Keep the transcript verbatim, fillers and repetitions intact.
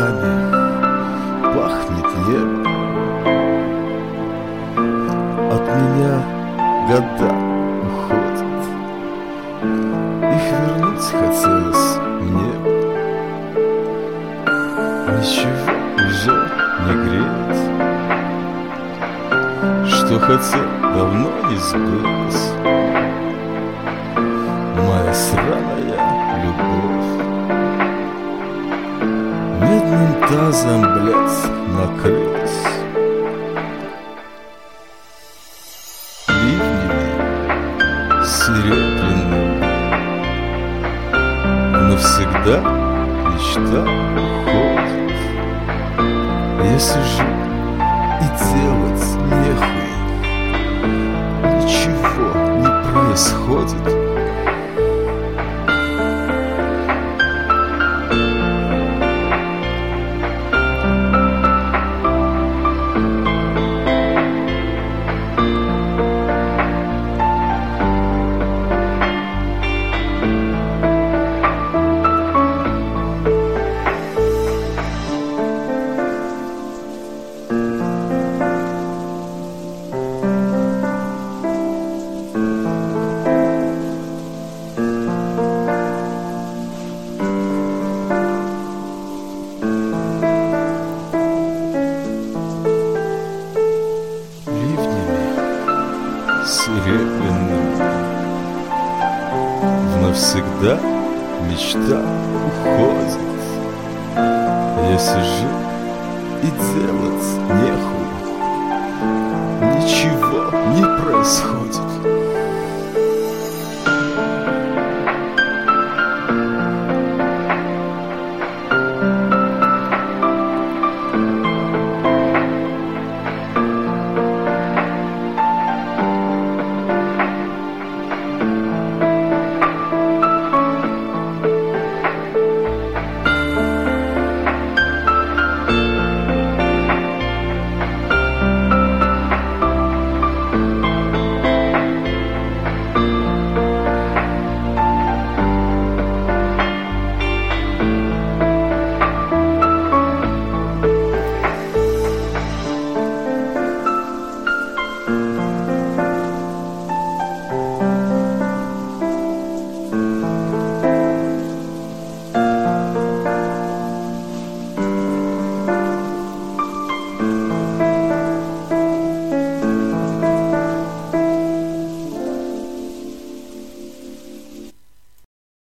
цветами пахнет небо. От меня года уходят, их вернуть хотелось мне. Ничего уже не греет, что хотел, давно не сбылось. Моя сраная любовь медным тазом, блядь, накрылась. Ливнями серебряными навсегда мечта уходит. Если жить и делать нехуй, ничего не происходит. Серебряным навсегда мечта уходит. Если жить и делать нехуй, ничего не происходит.